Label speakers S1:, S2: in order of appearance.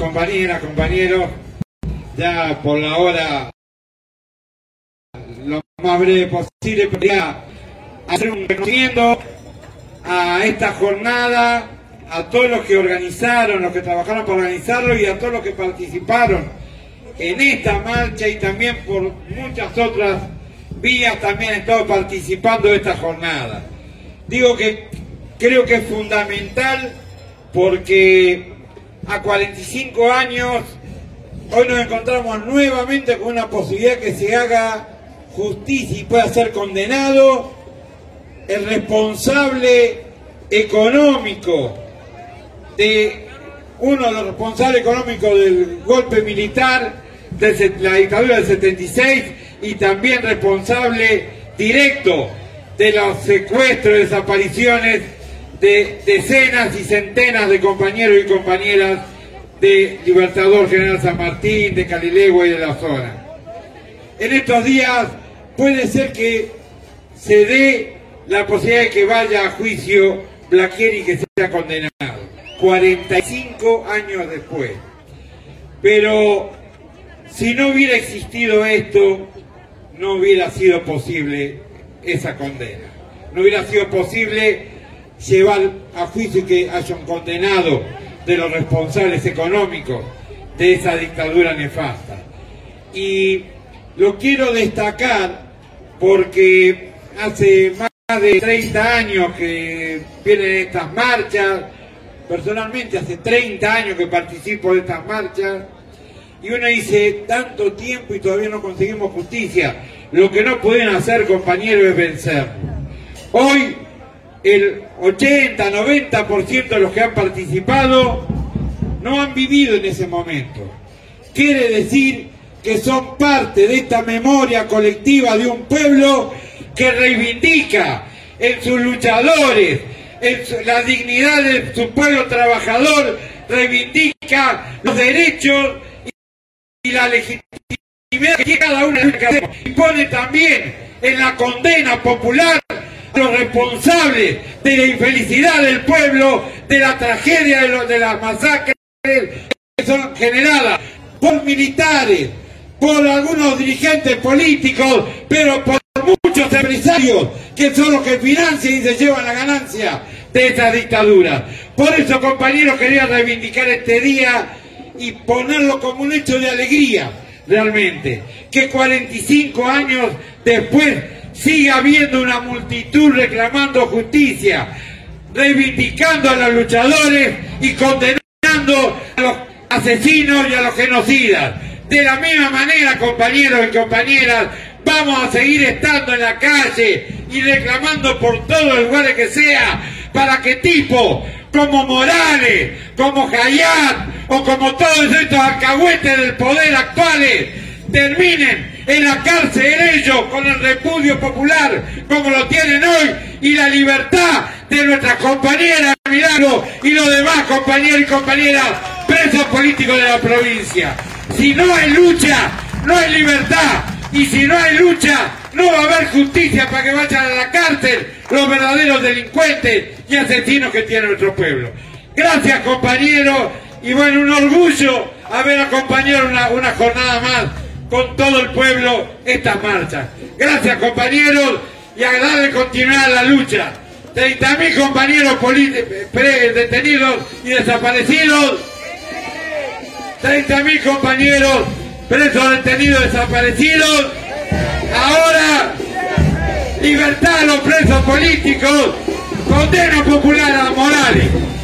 S1: compañeras, compañeros, ya por la hora lo más breve posible, quería hacer un reconocimiento a esta jornada, a todos los que organizaron, los que trabajaron para organizarlo y a todos los que participaron en esta marcha y también por muchas otras vías también han estado participando de esta jornada. Digo que creo que es fundamental porque a 45 años hoy nos encontramos nuevamente con una posibilidad que se haga justicia y pueda ser condenado el responsable económico uno de los responsables económicos del golpe militar de la dictadura del 76 y también responsable directo de los secuestros y desapariciones de decenas y centenas de compañeros y compañeras de Libertador General San Martín, de Calilegua y de la zona. En estos días puede ser que se dé la posibilidad de que vaya a juicio Blaquieri y que sea condenado, 45 años después. Pero si no hubiera existido esto, no hubiera sido posible esa condena. No hubiera sido posible llevar a juicio que haya un condenado de los responsables económicos de esa dictadura nefasta. Y lo quiero destacar porque hace más de 30 años que vienen estas marchas, personalmente hace 30 años que participo de estas marchas, y uno dice, tanto tiempo y todavía no conseguimos justicia. Lo que no pueden hacer, compañeros, es vencer. Hoy el 80-90% de los que han participado no han vivido en ese momento. Quiere decir que son parte de esta memoria colectiva de un pueblo que reivindica en sus luchadores, la dignidad de su pueblo trabajador, reivindica los derechos y la legitimidad que cada uno de los y pone también en la condena popular a los responsables de la infelicidad del pueblo, de la tragedia de las masacres que son generadas por militares, por algunos dirigentes políticos, pero por muchos empresarios que son los que financian y se llevan la ganancia de esa dictadura. Por eso, compañeros, quería reivindicar este día y ponerlo como un hecho de alegría, realmente, que 45 años después siga habiendo una multitud reclamando justicia, reivindicando a los luchadores y condenando a los asesinos y a los genocidas. De la misma manera, compañeros y compañeras, vamos a seguir estando en la calle y reclamando por todos los lugares que sea para que tipos como Morales, como Hayat o como todos estos alcahuetes del poder actuales terminen en la cárcel ellos con el repudio popular como lo tienen hoy y la libertad de nuestras compañeras Milagro y los demás compañeros y compañeras presos políticos de la provincia. Si no hay lucha, no hay libertad. Y si no hay lucha, no va a haber justicia para que vayan a la cárcel los verdaderos delincuentes y asesinos que tiene nuestro pueblo. Gracias, compañeros, y bueno, un orgullo haber acompañado una jornada más con todo el pueblo estas marchas. Gracias, compañeros, y a darle continuidad a la lucha. 30.000 compañeros detenidos y desaparecidos. 30.000 compañeros presos, detenidos, desaparecidos. Ahora, libertad a los presos políticos, condena popular a Morales.